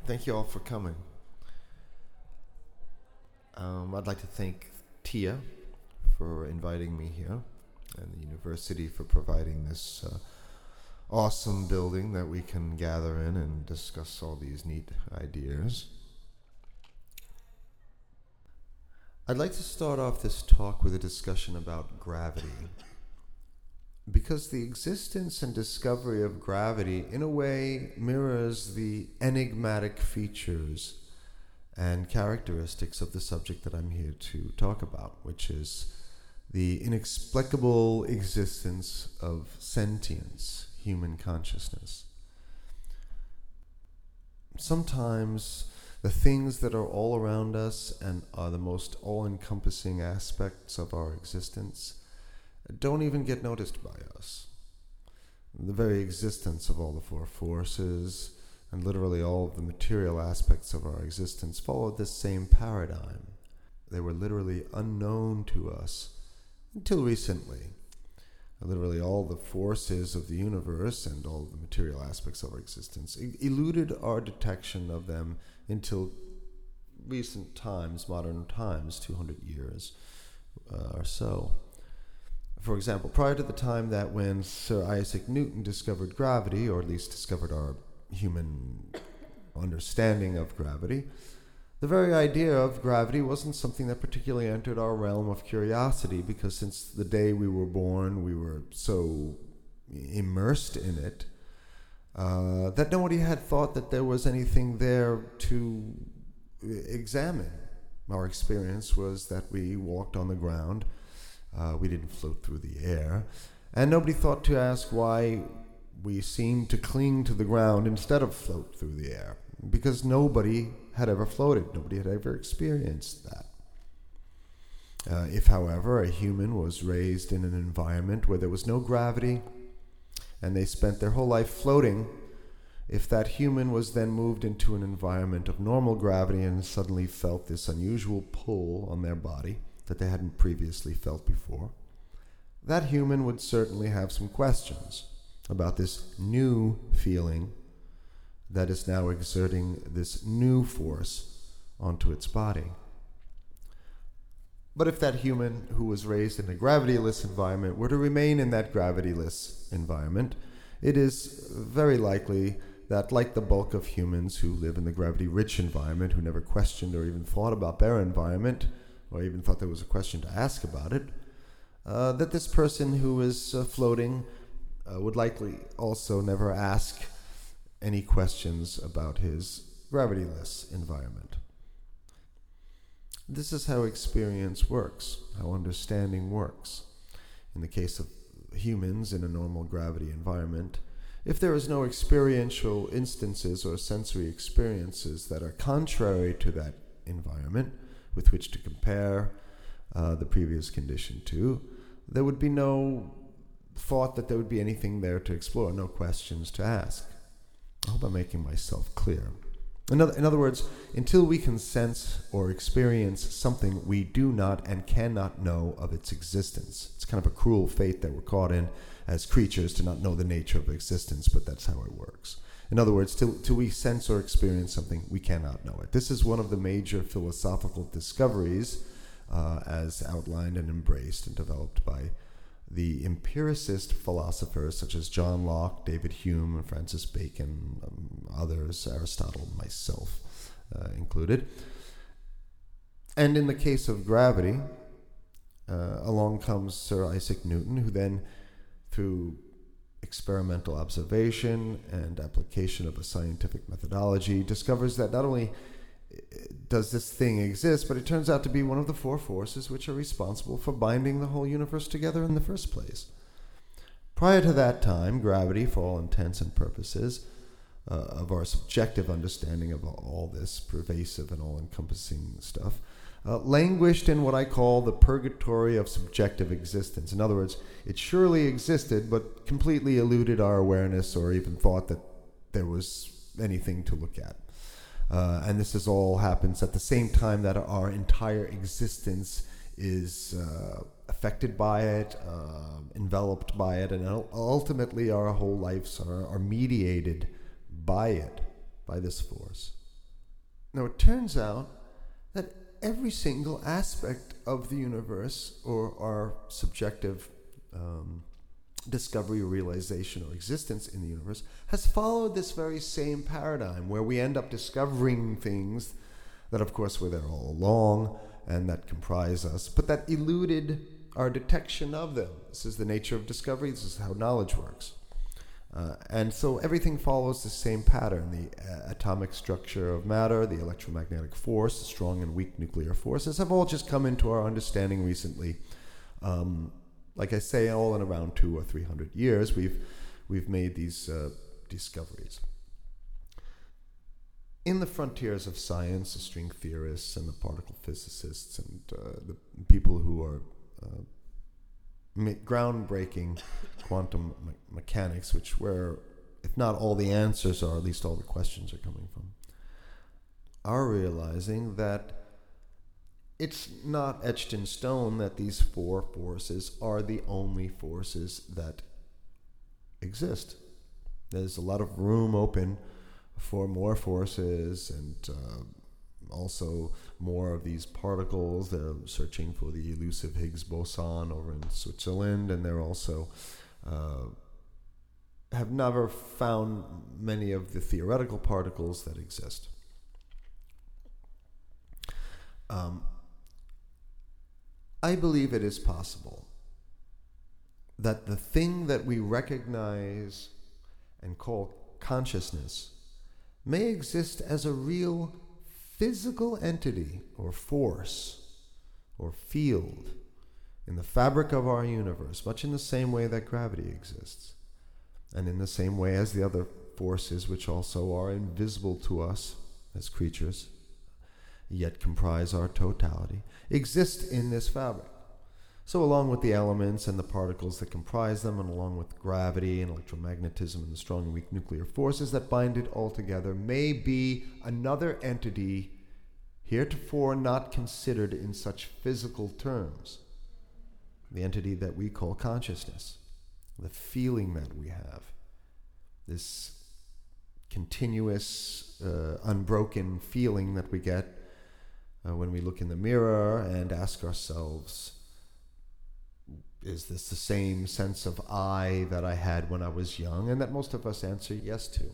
Thank you all for coming. I'd like to thank Tia for inviting me here and the university for providing this awesome building that we can gather in and discuss all these neat ideas. I'd like to start off this talk with a discussion about gravity. Because the existence and discovery of gravity, in a way, mirrors the enigmatic features and characteristics of the subject that I'm here to talk about, which is the inexplicable existence of sentience, human consciousness. Sometimes the things that are all around us and are the most all-encompassing aspects of our existence don't even get noticed by us. The very existence of all the four forces and literally all of the material aspects of our existence followed this same paradigm. They were literally unknown to us until recently. Literally all the forces of the universe and all the material aspects of our existence eluded our detection of them until recent times, modern times, 200 years or so. For example, prior to the time that when Sir Isaac Newton discovered gravity, or at least discovered our human understanding of gravity, the very idea of gravity wasn't something that particularly entered our realm of curiosity, because since the day we were born, we were so immersed in it that nobody had thought that there was anything there to examine. Our experience was that we walked on the ground. We didn't float through the air, and nobody thought to ask why we seemed to cling to the ground instead of float through the air, because nobody had ever floated. Nobody had ever experienced that. If, however, a human was raised in an environment where there was no gravity, and they spent their whole life floating, if that human was then moved into an environment of normal gravity and suddenly felt this unusual pull on their body that they hadn't previously felt before, that human would certainly have some questions about this new feeling that is now exerting this new force onto its body. But if that human who was raised in a gravityless environment were to remain in that gravityless environment, it is very likely that, like the bulk of humans who live in the gravity-rich environment, who never questioned or even thought about their environment, or even thought there was a question to ask about it, that this person who is floating would likely also never ask any questions about his gravityless environment. This is how experience works, how understanding works. In the case of humans in a normal gravity environment, if there is no experiential instances or sensory experiences that are contrary to that environment, with which to compare the previous condition to, there would be no thought that there would be anything there to explore, no questions to ask. I hope I'm making myself clear. In other words, until we can sense or experience something, we do not and cannot know of its existence. It's kind of a cruel fate that we're caught in as creatures to not know the nature of existence, but that's how it works. In other words, till we sense or experience something, we cannot know it. This is one of the major philosophical discoveries as outlined and embraced and developed by the empiricist philosophers such as John Locke, David Hume, Francis Bacon, others, Aristotle, myself included. And in the case of gravity, along comes Sir Isaac Newton, who then, through experimental observation and application of a scientific methodology, discovers that not only does this thing exist, but it turns out to be one of the four forces which are responsible for binding the whole universe together in the first place. Prior to that time, gravity, for all intents and purposes, of our subjective understanding of all this pervasive and all-encompassing stuff, languished in what I call the purgatory of subjective existence. In other words, it surely existed, but completely eluded our awareness or even thought that there was anything to look at. And this all happens at the same time that our entire existence is affected by it, enveloped by it, and ultimately our whole lives are mediated by it, by this force. Now, it turns out that every single aspect of the universe, or our subjective discovery or realization or existence in the universe, has followed this very same paradigm, where we end up discovering things that, of course, were there all along and that comprise us, but that eluded our detection of them. This is the nature of discovery. This is how knowledge works. And so everything follows the same pattern. The atomic structure of matter, the electromagnetic force, the strong and weak nuclear forces have all just come into our understanding recently. Like I say, all in around 200 or 300 years, we've made these discoveries. In the frontiers of science, the string theorists and the particle physicists and the people who are groundbreaking quantum mechanics, where, if not all the answers are, at least all the questions are coming from, are realizing that it's not etched in stone that these four forces are the only forces that exist. There's a lot of room open for more forces, and also more of these particles. They're searching for the elusive Higgs boson over in Switzerland, and they're also have never found many of the theoretical particles that exist. I believe it is possible that the thing that we recognize and call consciousness may exist as a real physical entity or force or field in the fabric of our universe, much in the same way that gravity exists, and in the same way as the other forces, which also are invisible to us as creatures, yet comprise our totality, exist in this fabric. So along with the elements and the particles that comprise them, and along with gravity and electromagnetism and the strong and weak nuclear forces that bind it all together, may be another entity heretofore not considered in such physical terms. The entity that we call consciousness, the feeling that we have, this continuous, unbroken feeling that we get when we look in the mirror and ask ourselves, is this the same sense of I that I had when I was young? And that most of us answer yes to.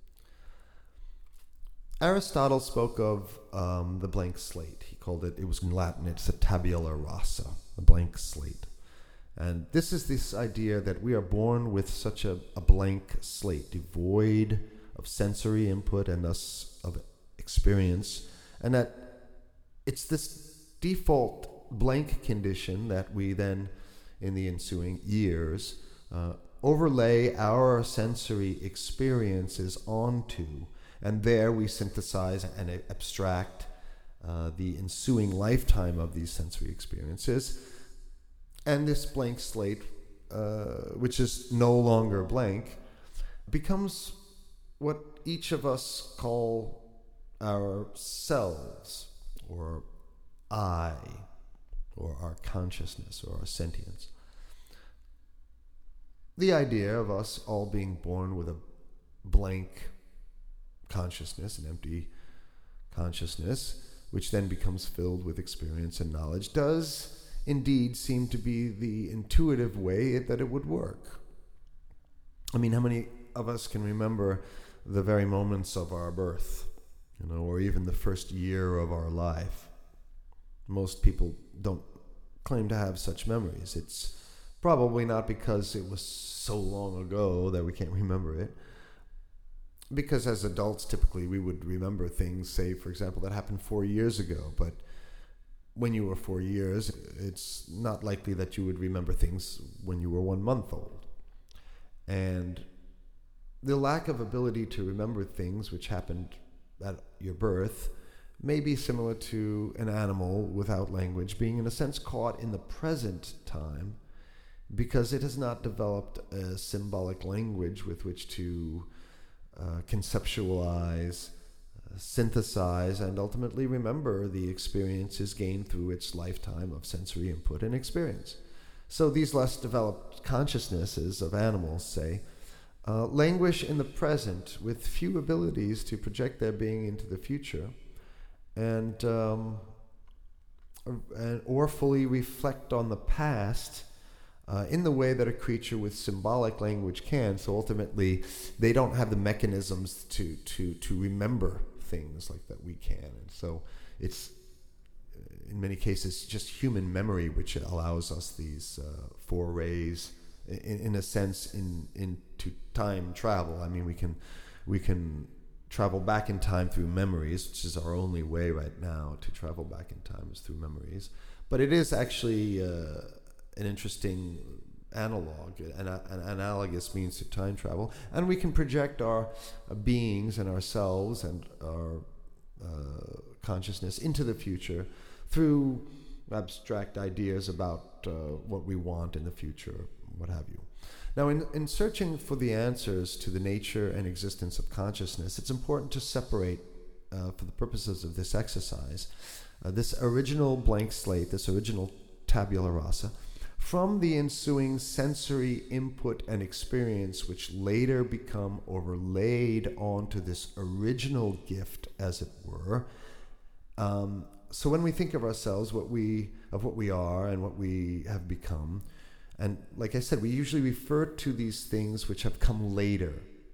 Aristotle spoke of the blank slate. He called it was in Latin, it's a tabula rasa, a blank slate. And this is this idea that we are born with such a blank slate, devoid of sensory input and thus of experience, and that it's this default blank condition that we then, in the ensuing years, overlay our sensory experiences onto, and there we synthesize and abstract the ensuing lifetime of these sensory experiences. And this blank slate, which is no longer blank, becomes what each of us call our selves, or I, or our consciousness, or our sentience. The idea of us all being born with a blank consciousness, an empty consciousness, which then becomes filled with experience and knowledge, does indeed seem to be the intuitive way that it would work. I mean, how many of us can remember the very moments of our birth, or even the first year of our life? Most people don't claim to have such memories. It's probably not because it was so long ago that we can't remember it. Because as adults, typically, we would remember things, say, for example, that happened 4 years ago. But when you were 4 years, it's not likely that you would remember things when you were 1 month old. And the lack of ability to remember things which happened at your birth may be similar to an animal without language being, in a sense, caught in the present time because it has not developed a symbolic language with which to conceptualize, synthesize, and ultimately remember the experiences gained through its lifetime of sensory input and experience. So these less developed consciousnesses of animals, say, languish in the present with few abilities to project their being into the future, and or fully reflect on the past in the way that a creature with symbolic language can. So ultimately, they don't have the mechanisms to remember things like that we can. And so it's, in many cases, just human memory which allows us these forays, in a sense, into time travel. I mean, we can travel back in time through memories, which is our only way right now to travel back in time, is through memories. But it is actually an interesting analog, an analogous means to time travel, and we can project our beings and ourselves and our consciousness into the future through abstract ideas about what we want in the future, what have you. Now, in searching for the answers to the nature and existence of consciousness, it's important to separate, for the purposes of this exercise, this original blank slate, this original tabula rasa, from the ensuing sensory input and experience which later become overlaid onto this original gift, as it were. So when we think of ourselves, what we are and what we have become, and like I said, we usually refer to these things which have come later,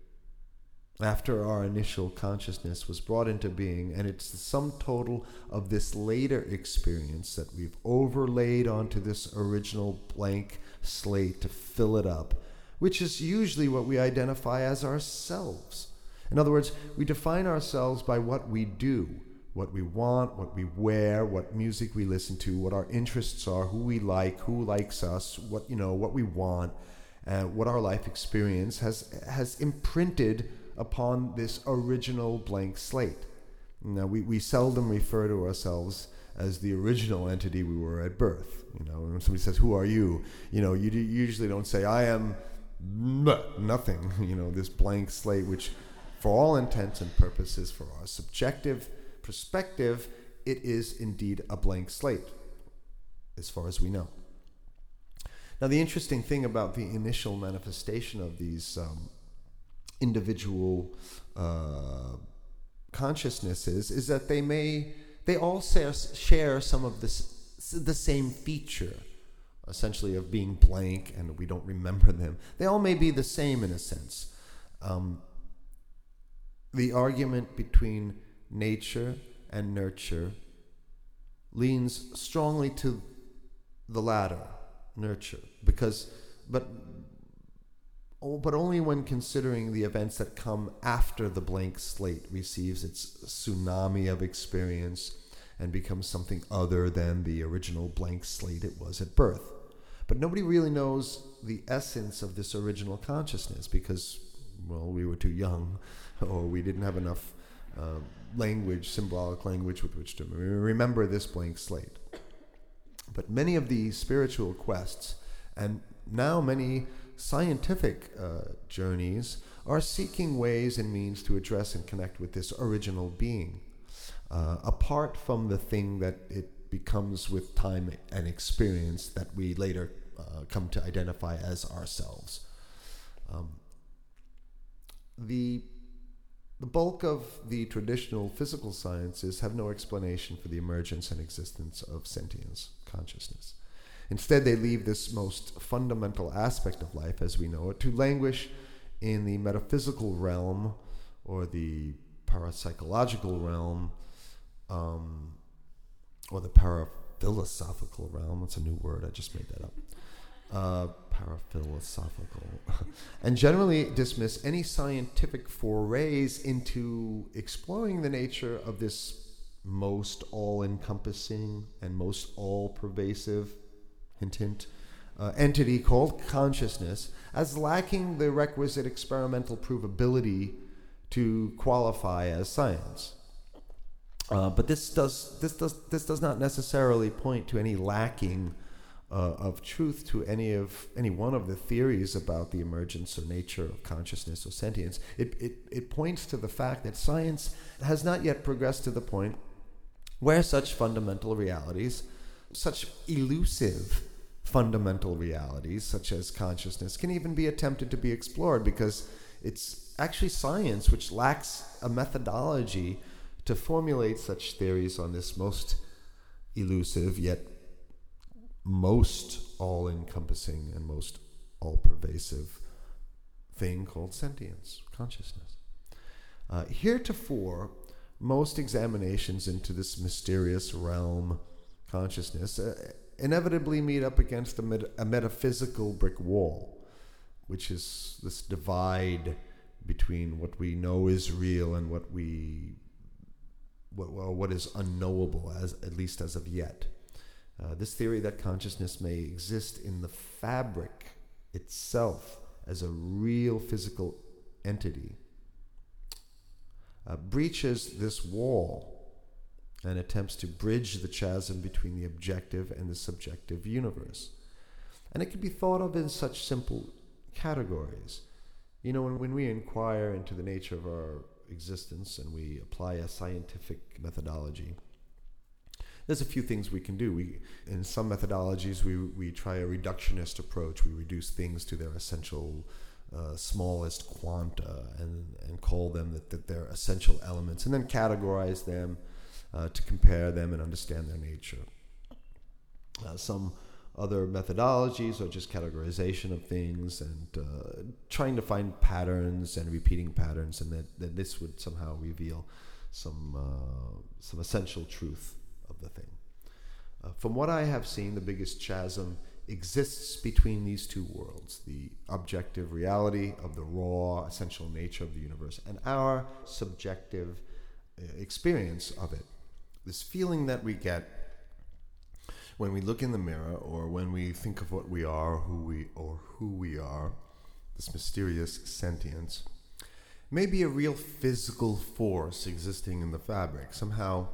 after our initial consciousness was brought into being, and it's the sum total of this later experience that we've overlaid onto this original blank slate to fill it up, which is usually what we identify as ourselves. In other words, we define ourselves by what we do, what we want, what we wear, what music we listen to, what our interests are, who we like, who likes us, what we want, what our life experience has imprinted upon this original blank slate. Now, we seldom refer to ourselves as the original entity we were at birth. When somebody says, "Who are you?" You usually don't say, "I am nothing." This blank slate, which, for all intents and purposes, for our subjective perspective, it is indeed a blank slate, as far as we know. Now, the interesting thing about the initial manifestation of these individual consciousnesses is that they all share some of the same feature, essentially, of being blank, and we don't remember them. They all may be the same in a sense. The argument between nature and nurture leans strongly to the latter, nurture, but only when considering the events that come after the blank slate receives its tsunami of experience and becomes something other than the original blank slate it was at birth. But nobody really knows the essence of this original consciousness because, well, we were too young, or we didn't have enough symbolic language with which to remember this blank slate. But many of the spiritual quests, and now many scientific journeys, are seeking ways and means to address and connect with this original being, apart from the thing that it becomes with time and experience that we later come to identify as ourselves. The bulk of the traditional physical sciences have no explanation for the emergence and existence of sentience, consciousness. Instead, they leave this most fundamental aspect of life as we know it to languish in the metaphysical realm or the parapsychological realm, or the paraphilosophical realm. That's a new word, I just made that up. Paraphilosophical. And generally dismiss any scientific forays into exploring the nature of this most all-encompassing and most all-pervasive entity called consciousness as lacking the requisite experimental provability to qualify as science. But this does not necessarily point to any lacking of truth to any one of the theories about the emergence or nature of consciousness or sentience. It points to the fact that science has not yet progressed to the point where such fundamental realities, such elusive fundamental realities such as consciousness, can even be attempted to be explored, because it's actually science which lacks a methodology to formulate such theories on this most elusive yet most all-encompassing and most all-pervasive thing called sentience, consciousness. Heretofore, most examinations into this mysterious realm, consciousness, inevitably meet up against a metaphysical brick wall, which is this divide between what we know is real and what is unknowable, at least as of yet. This theory that consciousness may exist in the fabric itself as a real physical entity breaches this wall and attempts to bridge the chasm between the objective and the subjective universe. And it can be thought of in such simple categories. You know, when we inquire into the nature of our existence and we apply a scientific methodology, there's a few things we can do. In some methodologies, we try a reductionist approach. We reduce things to their essential smallest quanta and call them that they're essential elements, and then categorize them to compare them and understand their nature. Some other methodologies are just categorization of things and trying to find patterns and repeating patterns, and that this would somehow reveal some essential truth of the thing. From what I have seen, the biggest chasm exists between these two worlds, the objective reality of the raw, essential nature of the universe and our subjective experience of it. This feeling that we get when we look in the mirror or when we think of what we are, who we are, this mysterious sentience, may be a real physical force existing in the fabric. Somehow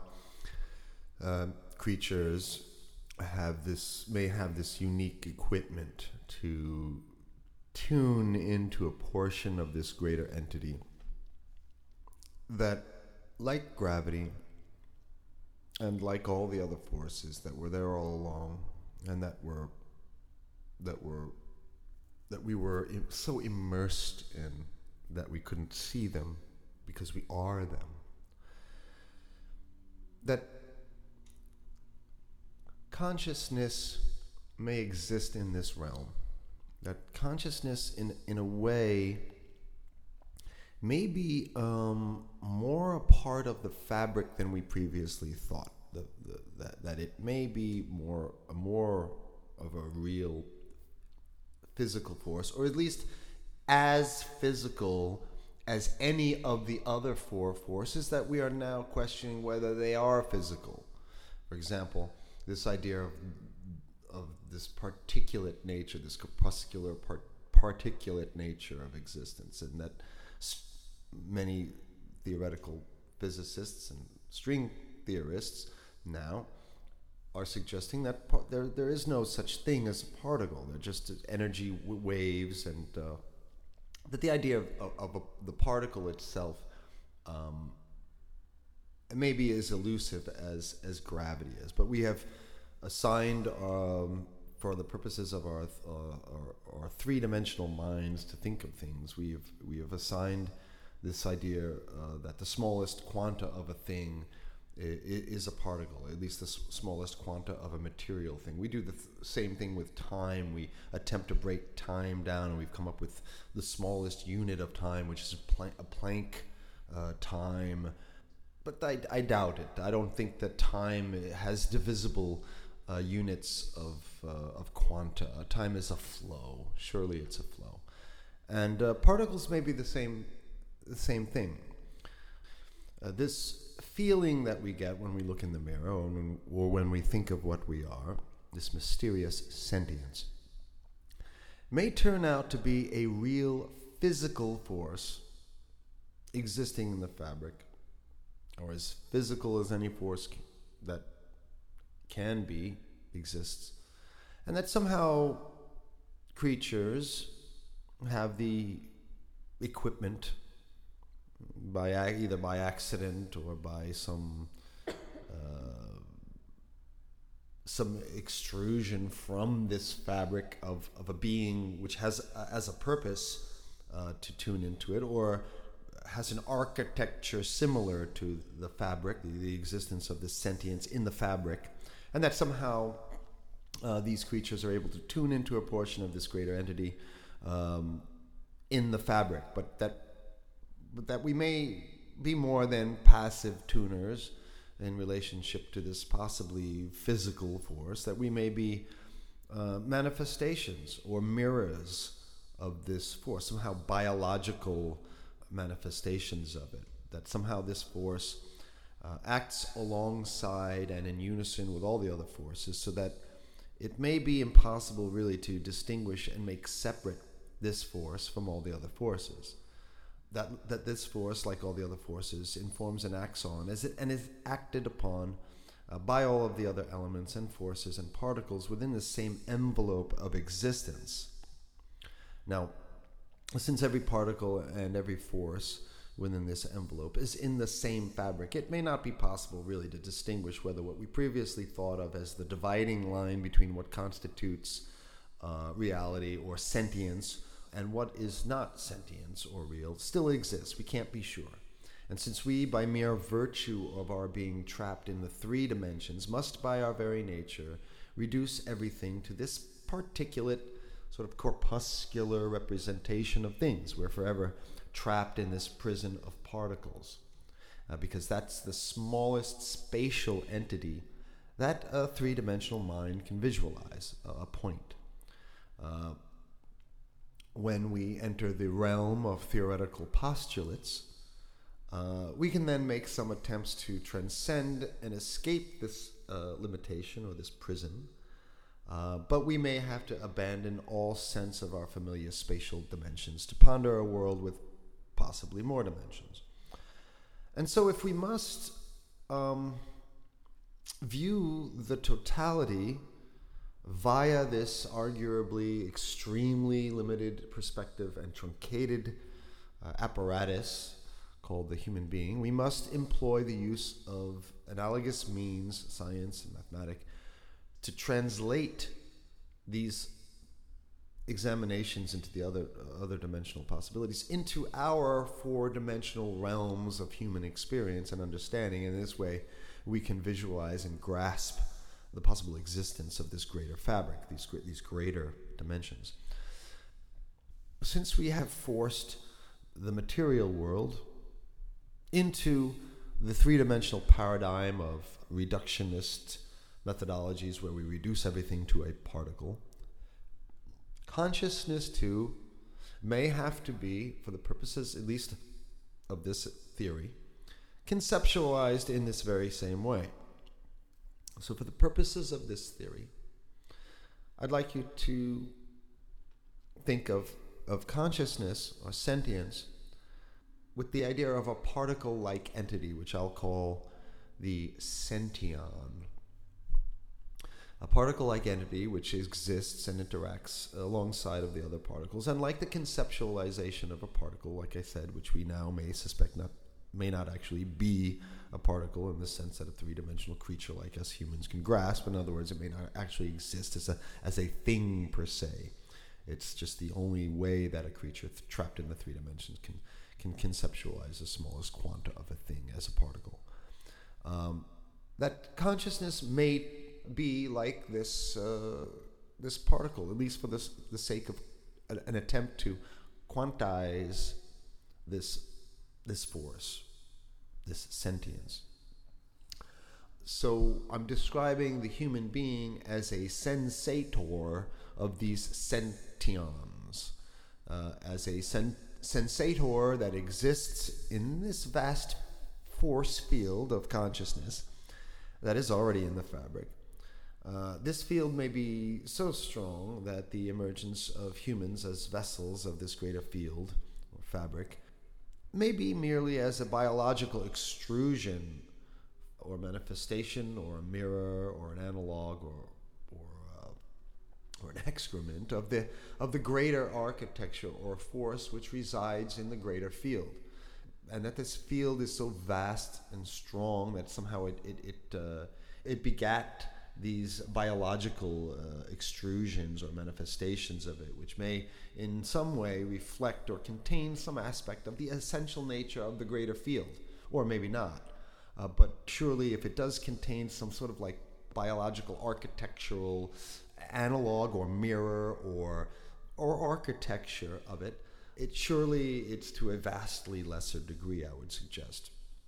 creatures may have this unique equipment to tune into a portion of this greater entity that, like gravity and like all the other forces that were there all along and that we were so immersed in that we couldn't see them because we are them, that consciousness may exist in this realm, that consciousness in a way may be more a part of the fabric than we previously thought, that it may be more of a real physical force, or at least as physical as any of the other four forces that we are now questioning whether they are physical. For example, this idea of this particulate nature, this corpuscular particulate nature of existence, and that many theoretical physicists and string theorists now are suggesting that there is no such thing as a particle. They're just energy waves, and that the idea of the particle itself maybe as elusive as gravity is. But we have assigned, for the purposes of our three-dimensional minds to think of things, we have assigned this idea that the smallest quanta of a thing is a particle, at least the smallest quanta of a material thing. We do the same thing with time. We attempt to break time down, and we've come up with the smallest unit of time, which is a Planck time. But I doubt it. I don't think that time has divisible units of quanta. Time is a flow. Surely it's a flow. And particles may be the same thing. This feeling that we get when we look in the mirror or when we think of what we are, this mysterious sentience, may turn out to be a real physical force existing in the fabric, or as physical as any force that can be, exists, and that somehow creatures have the equipment, either by accident or by some extrusion from this fabric of a being which has as a purpose to tune into it, or has an architecture similar to the fabric, the existence of this sentience in the fabric, and that somehow these creatures are able to tune into a portion of this greater entity in the fabric, but that we may be more than passive tuners in relationship to this possibly physical force, that we may be manifestations or mirrors of this force, somehow biological manifestations of it, that somehow this force acts alongside and in unison with all the other forces, so that it may be impossible really to distinguish and make separate this force from all the other forces. That this force, like all the other forces, informs and acts on and is acted upon by all of the other elements and forces and particles within the same envelope of existence. Now, since every particle and every force within this envelope is in the same fabric, it may not be possible really to distinguish whether what we previously thought of as the dividing line between what constitutes reality or sentience and what is not sentience or real still exists. We can't be sure. And since we, by mere virtue of our being trapped in the three dimensions, must by our very nature reduce everything to this particulate sort of corpuscular representation of things, we're forever trapped in this prison of particles, because that's the smallest spatial entity that a three-dimensional mind can visualize, a point. When we enter the realm of theoretical postulates, we can then make some attempts to transcend and escape this limitation or this prison, but we may have to abandon all sense of our familiar spatial dimensions to ponder a world with possibly more dimensions. And so if we must view the totality via this arguably extremely limited perspective and truncated apparatus called the human being, we must employ the use of analogous means, science and mathematics, to translate these examinations into the other dimensional possibilities into our four-dimensional realms of human experience and understanding. In this way, we can visualize and grasp the possible existence of this greater fabric, these greater dimensions. Since we have forced the material world into the three-dimensional paradigm of reductionist methodologies where we reduce everything to a particle, consciousness too may have to be, for the purposes at least of this theory, conceptualized in this very same way. So for the purposes of this theory, I'd like you to think of consciousness or sentience with the idea of a particle-like entity, which I'll call the sention. A particle-like entity which exists and interacts alongside of the other particles, and like the conceptualization of a particle, like I said, which we now may suspect may not actually be a particle in the sense that a three-dimensional creature like us humans can grasp. In other words, it may not actually exist as a thing per se. It's just the only way that a creature trapped in the three dimensions can conceptualize the smallest quanta of a thing as a particle. That consciousness may be like this particle, at least for the sake of an attempt to quantize this force, this sentience. So I'm describing the human being as a sensator of these sentions, as a sensator that exists in this vast force field of consciousness that is already in the fabric. This field may be so strong that the emergence of humans as vessels of this greater field or fabric may be merely as a biological extrusion or manifestation or a mirror or an analog or an excrement of the greater architecture or force which resides in the greater field, and that this field is so vast and strong that somehow it begat these biological extrusions or manifestations of it, which may in some way reflect or contain some aspect of the essential nature of the greater field, or maybe not. But surely if it does contain some sort of like biological architectural analog or mirror or architecture of it, it's to a vastly lesser degree, I would suggest.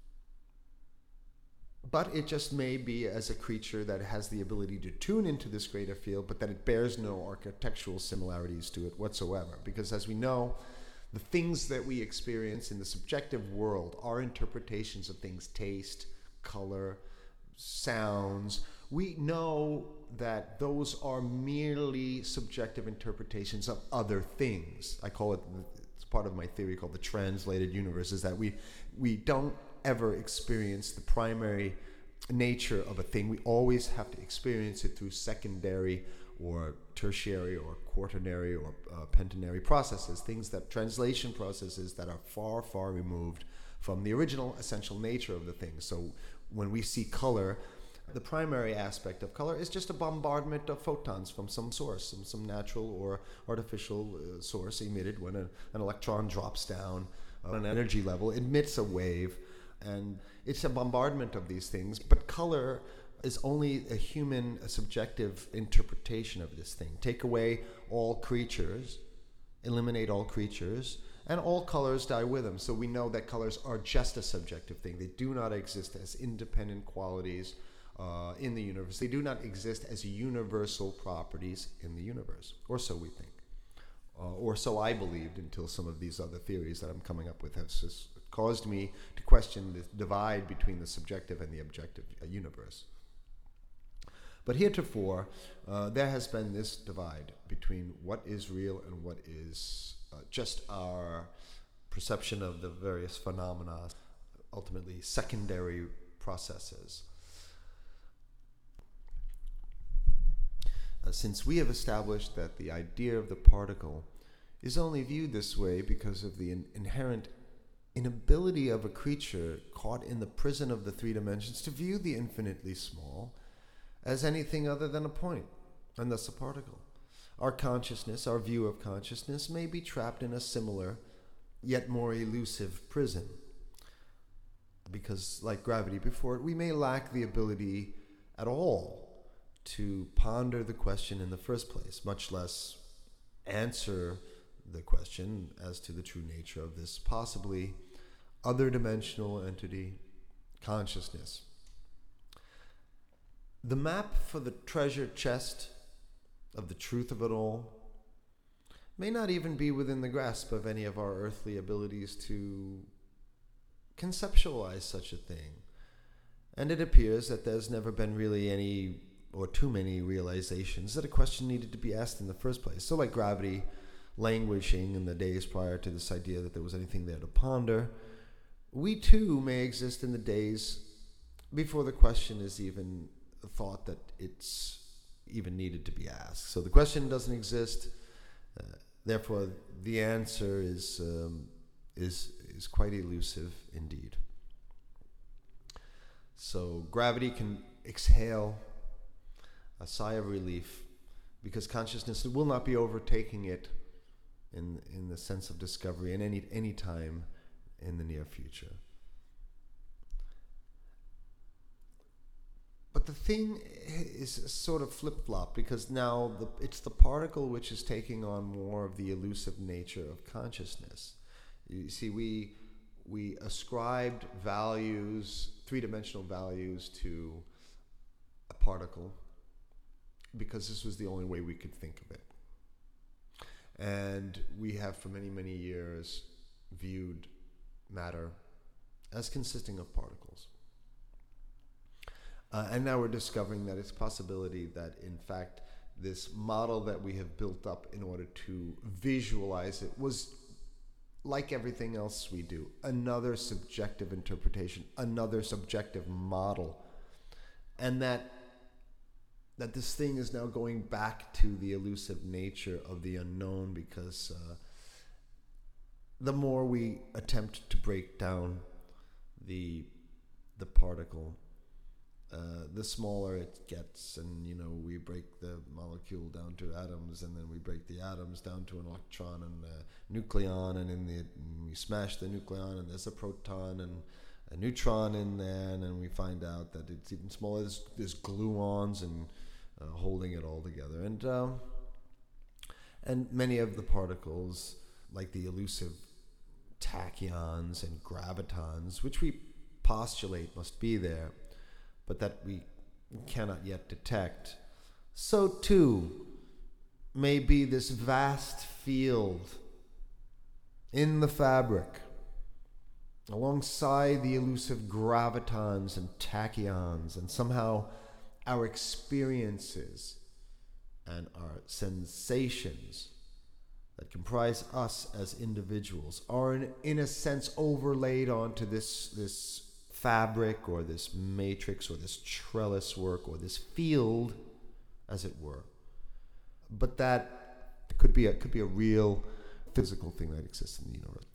But it just may be as a creature that has the ability to tune into this greater field, but that it bears no architectural similarities to it whatsoever. Because as we know, the things that we experience in the subjective world, our interpretations of things, taste, color, sounds, we know that those are merely subjective interpretations of other things. I call it, it's part of my theory called the translated universe, is that we don't ever experience the primary nature of a thing. We always have to experience it through secondary or tertiary or quaternary or pentanary processes, translation processes that are far, far removed from the original essential nature of the thing. So when we see color, the primary aspect of color is just a bombardment of photons from some source, some natural or artificial source emitted when an electron drops down on an energy level, emits a wave, and it's a bombardment of these things. But color is only a subjective interpretation of this thing. Take away all creatures, eliminate all creatures, and all colors die with them. So we know that colors are just a subjective thing. They do not exist as independent qualities in the universe. They do not exist as universal properties in the universe, or so we think. Or so I believed until some of these other theories that I'm coming up with has just caused me to question the divide between the subjective and the objective universe. But heretofore, there has been this divide between what is real and what is just our perception of the various phenomena, ultimately secondary processes. Since we have established that the idea of the particle is only viewed this way because of the inherent inability of a creature caught in the prison of the three dimensions to view the infinitely small as anything other than a point, and thus a particle. Our consciousness, our view of consciousness, may be trapped in a similar, yet more elusive prison. Because, like gravity before it, we may lack the ability at all to ponder the question in the first place, much less answer the question as to the true nature of this possibly other dimensional entity, consciousness. The map for the treasure chest of the truth of it all may not even be within the grasp of any of our earthly abilities to conceptualize such a thing. And it appears that there's never been really any or too many realizations that a question needed to be asked in the first place. So like gravity languishing in the days prior to this idea that there was anything there to ponder, we too may exist in the days before the question is even thought that it's even needed to be asked. So the question doesn't exist, therefore the answer is quite elusive indeed. So gravity can exhale a sigh of relief because consciousness will not be overtaking it in the sense of discovery in any time in the near future. But the thing is sort of flip-flop because now it's the particle which is taking on more of the elusive nature of consciousness. You see, we ascribed values, three-dimensional values, to a particle because this was the only way we could think of it. And we have for many, many years viewed matter as consisting of particles. And now we're discovering that it's a possibility that, in fact, this model that we have built up in order to visualize it was, like everything else we do, another subjective interpretation, another subjective model. And that this thing is now going back to the elusive nature of the unknown because the more we attempt to break down the particle, the smaller it gets, and we break the molecule down to atoms, and then we break the atoms down to an electron and a nucleon, and we smash the nucleon, and there's a proton and a neutron in there, and then we find out that it's even smaller. There's gluons and holding it all together, and many of the particles, like the elusive tachyons and gravitons, which we postulate must be there, but that we cannot yet detect, so too may be this vast field in the fabric, alongside the elusive gravitons and tachyons, and somehow our experiences and our sensations that comprise us as individuals are in a sense overlaid onto this fabric, or this matrix, or this trellis work, or this field, as it were. But that could be a real physical thing that exists in the universe.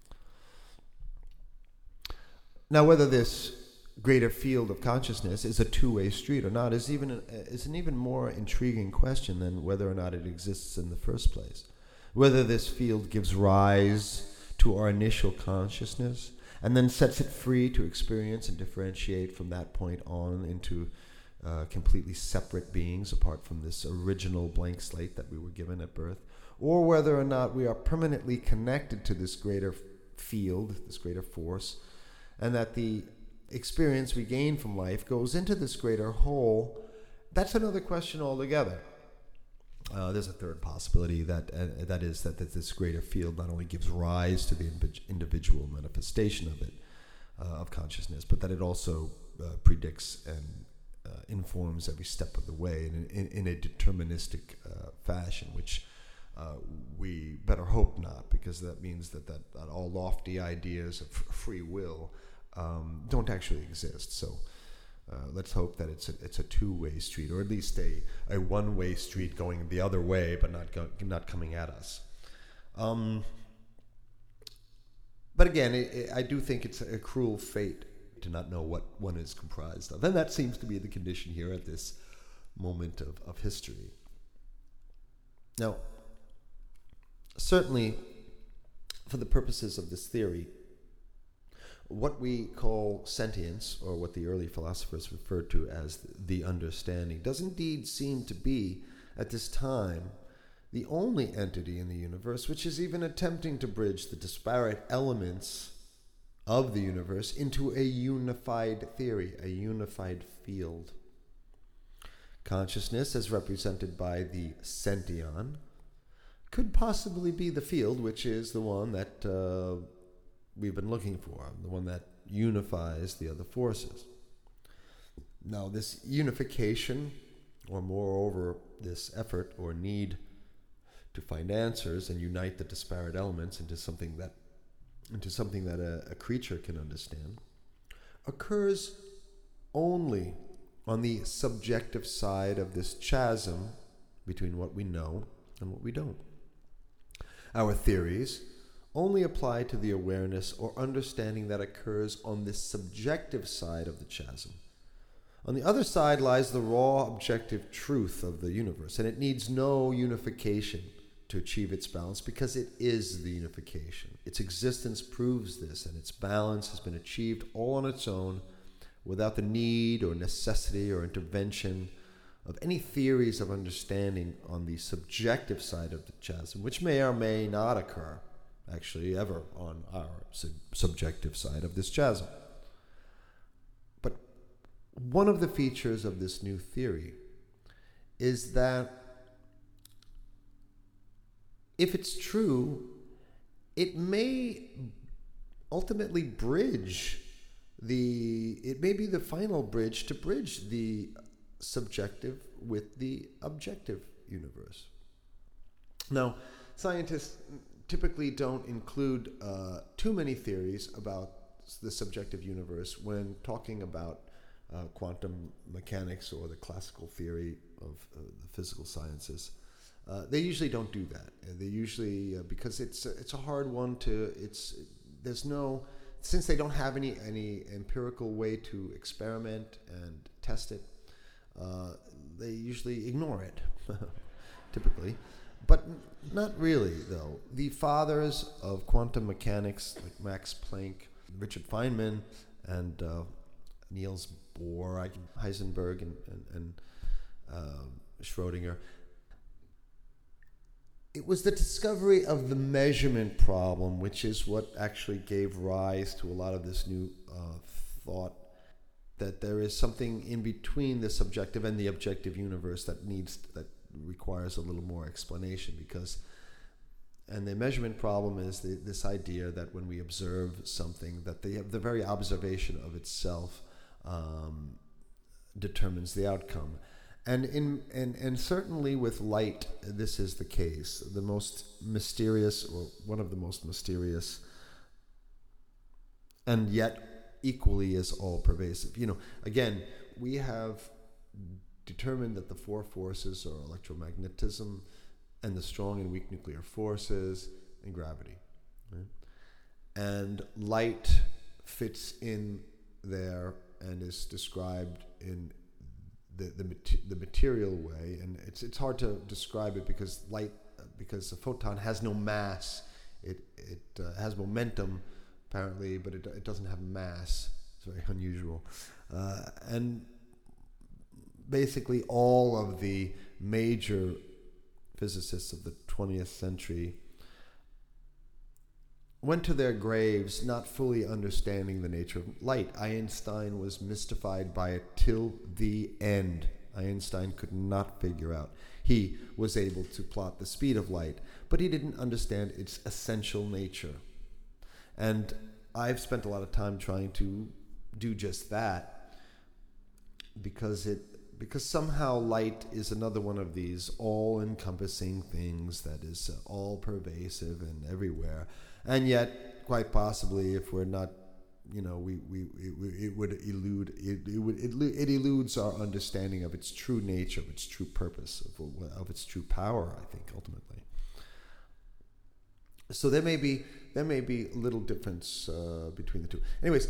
Now, whether this greater field of consciousness is a two-way street or not is an even more intriguing question than whether or not it exists in the first place. Whether this field gives rise to our initial consciousness and then sets it free to experience and differentiate from that point on into completely separate beings apart from this original blank slate that we were given at birth, or whether or not we are permanently connected to this greater field, this greater force, and that the experience we gain from life goes into this greater whole. That's another question altogether. There's a third possibility that is that this greater field not only gives rise to the individual manifestation of it, of consciousness, but that it also predicts and informs every step of the way in a deterministic fashion, which we better hope not, because that means that all lofty ideas of free will don't actually exist. So let's hope that it's a two-way street, or at least a one-way street going the other way, but not coming at us. But again, I do think it's a cruel fate to not know what one is comprised of, and that seems to be the condition here at this moment of history. Now, certainly, for the purposes of this theory, what we call sentience, or what the early philosophers referred to as the understanding, does indeed seem to be, at this time, the only entity in the universe which is even attempting to bridge the disparate elements of the universe into a unified theory, a unified field. Consciousness, as represented by the sentient, could possibly be the field, which is the one that we've been looking for, the one that unifies the other forces. Now, this unification, or moreover, this effort or need to find answers and unite the disparate elements into something that a creature can understand, occurs only on the subjective side of this chasm between what we know and what we don't. Our theories only apply to the awareness or understanding that occurs on this subjective side of the chasm. On the other side lies the raw objective truth of the universe, and it needs no unification to achieve its balance, because it is the unification. Its existence proves this, and its balance has been achieved all on its own, without the need or necessity or intervention of any theories of understanding on the subjective side of the chasm, which may or may not occur, actually, ever on our subjective side of this chasm. But one of the features of this new theory is that if it's true, it may ultimately it may be the final bridge to bridge the subjective with the objective universe. Now, scientists typically don't include too many theories about the subjective universe when talking about quantum mechanics or the classical theory of the physical sciences. They usually don't do that. They usually, because it's a hard one there's no since they don't have any empirical way to experiment and test it, they usually ignore it, typically. But not really, though. The fathers of quantum mechanics, like Max Planck, Richard Feynman, and Niels Bohr, Heisenberg, and Schrödinger, it was the discovery of the measurement problem, which is what actually gave rise to a lot of this new thought that there is something in between the subjective and the objective universe that requires a little more explanation. And the measurement problem is this idea that when we observe something, that the very observation of itself determines the outcome. And certainly with light, this is the case. The most mysterious, or one of the most mysterious, and yet equally as all-pervasive. Again, we have determined that the four forces are electromagnetism, and the strong and weak nuclear forces, and gravity. Right? And light fits in there and is described in the material way, and it's hard to describe it because a photon has no mass. It has momentum apparently, but it doesn't have mass. It's very unusual. And basically all of the major physicists of the 20th century went to their graves not fully understanding the nature of light. Einstein was mystified by it till the end. Einstein could not figure out. He was able to plot the speed of light, but he didn't understand its essential nature. And I've spent a lot of time trying to do just that, because somehow light is another one of these all-encompassing things that is all-pervasive and everywhere. And yet, quite possibly, if we're not, it eludes our understanding of its true nature, of its true purpose, of its true power, I think, ultimately. So there may be a little difference between the two. Anyways,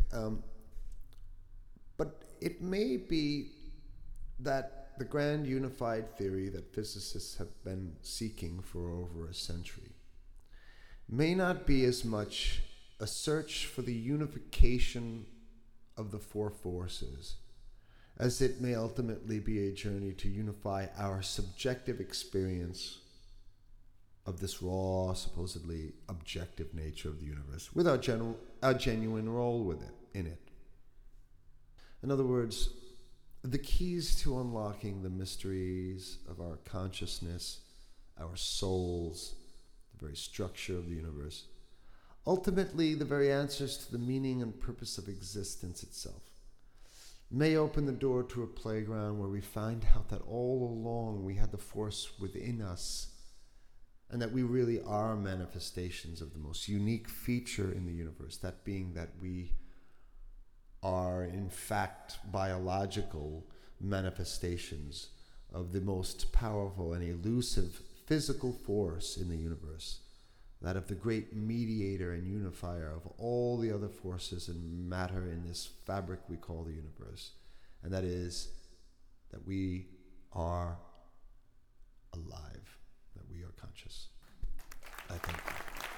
but it may be that the grand unified theory that physicists have been seeking for over a century may not be as much a search for the unification of the four forces as it may ultimately be a journey to unify our subjective experience of this raw, supposedly objective nature of the universe with our genuine role in it. In other words, the keys to unlocking the mysteries of our consciousness, our souls, the very structure of the universe, ultimately the very answers to the meaning and purpose of existence itself, may open the door to a playground where we find out that all along we had the force within us, and that we really are manifestations of the most unique feature in the universe, that being that we are in fact biological manifestations of the most powerful and elusive physical force in the universe, that of the great mediator and unifier of all the other forces and matter in this fabric we call the universe, and that is that we are alive, that we are conscious. I thank you.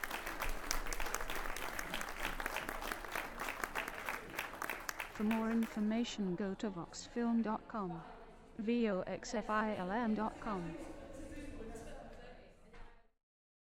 For more information, go to voxfilm.com, voxfilm.com.